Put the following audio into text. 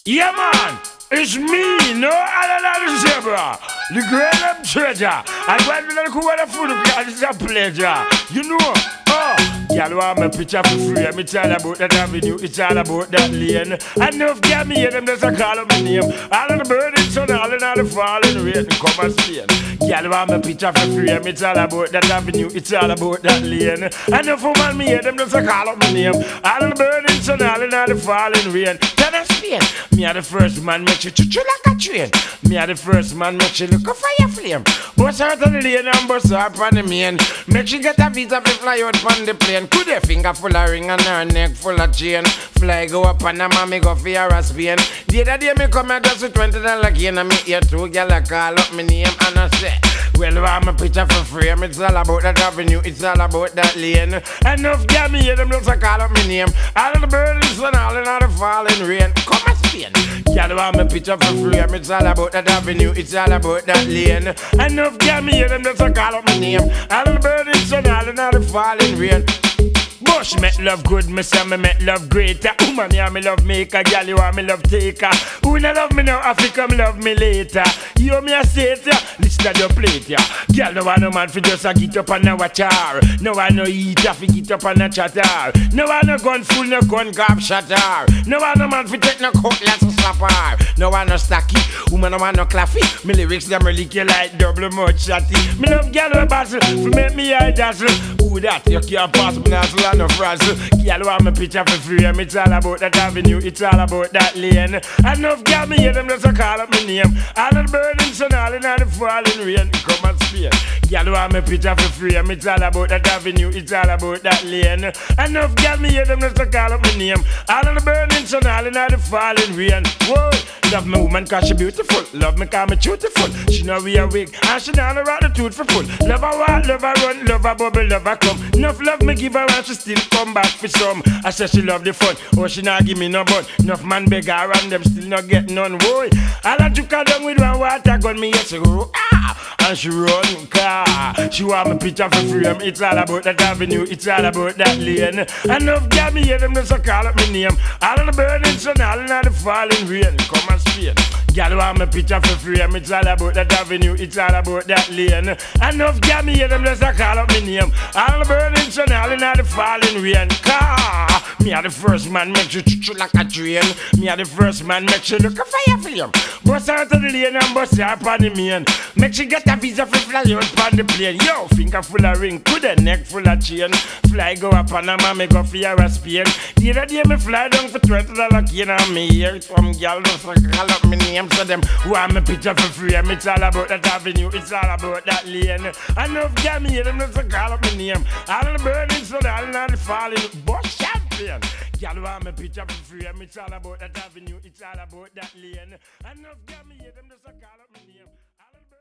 Yeah, man, it's me, no other than the zebra, the great up treasure. I went with the cool food because it's a pleasure. You know, y'all want my picture for free. It's all about that avenue, it's all about that lane. Enough get me in them, there's a call of my name. All of the burning sun, all of the falling rain, come and Spain. Y'all want my picture for free. It's all about that avenue, it's all about that lane. Enough woman me in them, there's a call of my name. All of the burning sun, all of the falling rain. Can I Spain? Me are the first man, make you choo-choo like a train. Me are the first man, make you look a fire flame. Bust out on the lane and bust up on the main. Make she get a visa to fly out on the plane. Could her finger full of ring and her neck full of chain. Fly go up and a mommy go for her a Spain. The other day me come out just with $20 gain. And me hear two gyal a call up me name and I say, well, I'm a picture for frame. It's all about that avenue, it's all about that lane. Enough gyal me hear them just a call up me name. All of the birds and all in all the falling rain. Come and Spain. Gyal want me picture for frame. It's all about that avenue, it's all about that lane. Enough gyal me hear them just a call up me name. All of the birds and all in all the falling rain. Bush make love good, me say me make love greater. Woman, yeah, me love maker, girl, you want me love taker. Who no love me now, Africa, come love me later. You me a say it, yeah, listen to your plate, yeah. Girl, no want no man for just a get up and a watch her. No want no eat, fi get up and a chatter. No want no gun full, no gun gap shatter. No want no man for take no cutlass and slap her. No want no stacky, woman, no want no claffy. Me lyrics, them really kill like double much shotty. Me love girl with battle, for make me eye dazzle. Who that, you can't pass me nozzle and no frazzle. Girl want me picture for free. It's all about that avenue, it's all about that lane. Enough girl me hear them just a call up my name. All of the burning sun, all in all the falling rain. Come and Spain. Girl want me picture for free. It's all about that avenue, it's all about that lane. Enough girl me hear them just a call up my name. All of the burning sun, all in all the falling rain. Whoa, love my woman cause she beautiful. Love me cause me beautiful. She know we a wig and she know around the tooth for full. Love her walk, love her run, love her bubble, love her come. Enough love me give her and she still come back for some. I say she love the fun, oh she not give me no bun. Enough man beg her and them still not get none. Boy, all I took her down with one water gun. Me yes she go and she run car. She want me picture for frame. It's all about that avenue, it's all about that lane. Enough girl me hear them just a call up my name. All of the burning sun, all in the falling rain. Come and Spain. Girl want me picture for frame. It's all about that avenue, it's all about that lane. Enough girl me hear them just a call up my name. All the burning sun, all in the falling rain. Car. Me are the first man make you choo-choo like a train. Me are the first man make you look a fire flame. Bust out of the lane and bust her up on the main. Make she get a visa for fly out on the plane. Yo, finger full of ring, could a neck full of chain. Fly go up on a man, me go for your Spain. The other day me fly down for $20 gain on me here. Some girl just like call up me name. So them want me picture for free. It's all about that avenue, it's all about that lane. Enough girl me hear them just call up me name. All the burning sun, all in the falling. Bust champion. Girl want me picture for free. It's all about that avenue, it's all about that lane. Enough girl me hear them just call up me name.